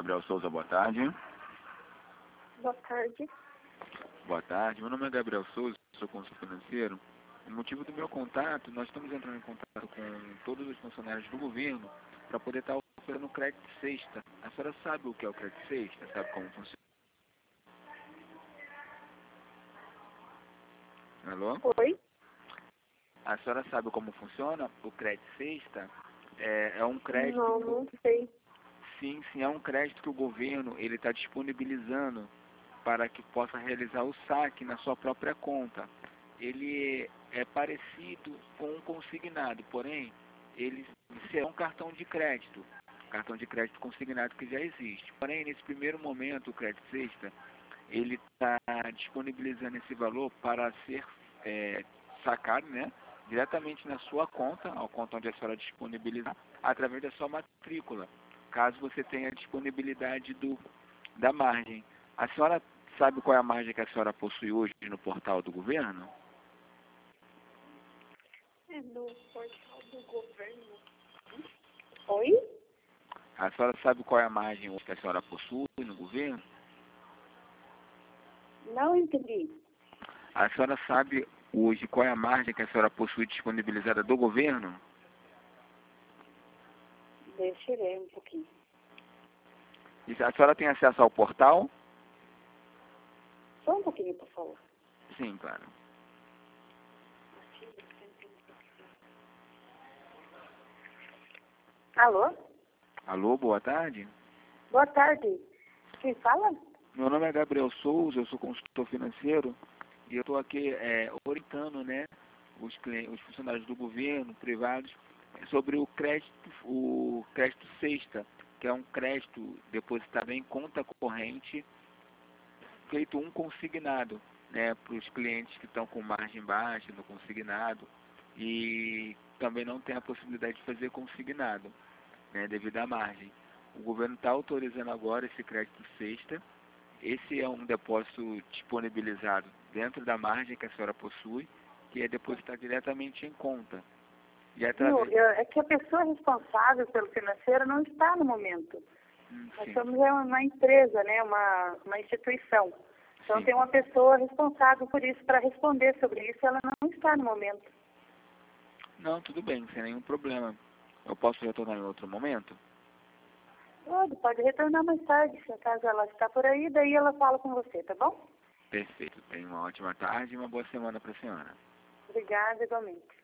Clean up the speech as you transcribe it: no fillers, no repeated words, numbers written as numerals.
Gabriel Souza, boa tarde. Boa tarde. Boa tarde, meu nome é Gabriel Souza, sou consultor financeiro. O motivo do meu contato, nós estamos entrando em contato com todos os funcionários do governo para poder estar oferecendo crédito sexta. A senhora sabe o que é o crédito sexta? Sabe como funciona? Alô? Oi? A senhora sabe como funciona o crédito sexta? É um crédito... Não sei. Sim, é um crédito que o governo ele está disponibilizando para que possa realizar o saque na sua própria conta. Ele é parecido com um consignado, porém, ele é um cartão de crédito consignado que já existe. Porém, nesse primeiro momento, o crédito sexta, ele está disponibilizando esse valor para ser sacado, né, diretamente na sua conta, a conta onde a senhora disponibilizar, através da sua matrícula, caso você tenha disponibilidade da margem. A senhora sabe qual é a margem que a senhora possui hoje no portal do governo? É no portal do governo. Oi? A senhora sabe qual é a margem hoje que a senhora possui no governo? Não entendi. A senhora sabe hoje qual é a margem que a senhora possui disponibilizada do governo? Deixa eu ver um pouquinho. E a senhora tem acesso ao portal? Só um pouquinho, por favor. Sim, claro. Alô? Alô, boa tarde. Boa tarde. Quem fala? Meu nome é Gabriel Souza, eu sou consultor financeiro e eu estou aqui orientando, né, os funcionários do governo, privados, sobre o crédito sexta, que é um crédito depositado em conta corrente, feito um consignado, né, para os clientes que estão com margem baixa no consignado e também não tem a possibilidade de fazer consignado, né, devido à margem. O governo está autorizando agora esse crédito sexta. Esse é um depósito disponibilizado dentro da margem que a senhora possui, que é depositar diretamente em conta. E através... É que a pessoa responsável pelo financeiro não está no momento. Nós somos uma empresa, né? Uma instituição. Então Sim. tem uma pessoa responsável por isso, para responder sobre isso, ela não está no momento. Não, tudo bem, sem nenhum problema. Eu posso retornar em outro momento? Pode retornar mais tarde, se acaso ela está por aí, daí ela fala com você, tá bom? Perfeito. Tenha uma ótima tarde e uma boa semana para a senhora. Obrigada, igualmente.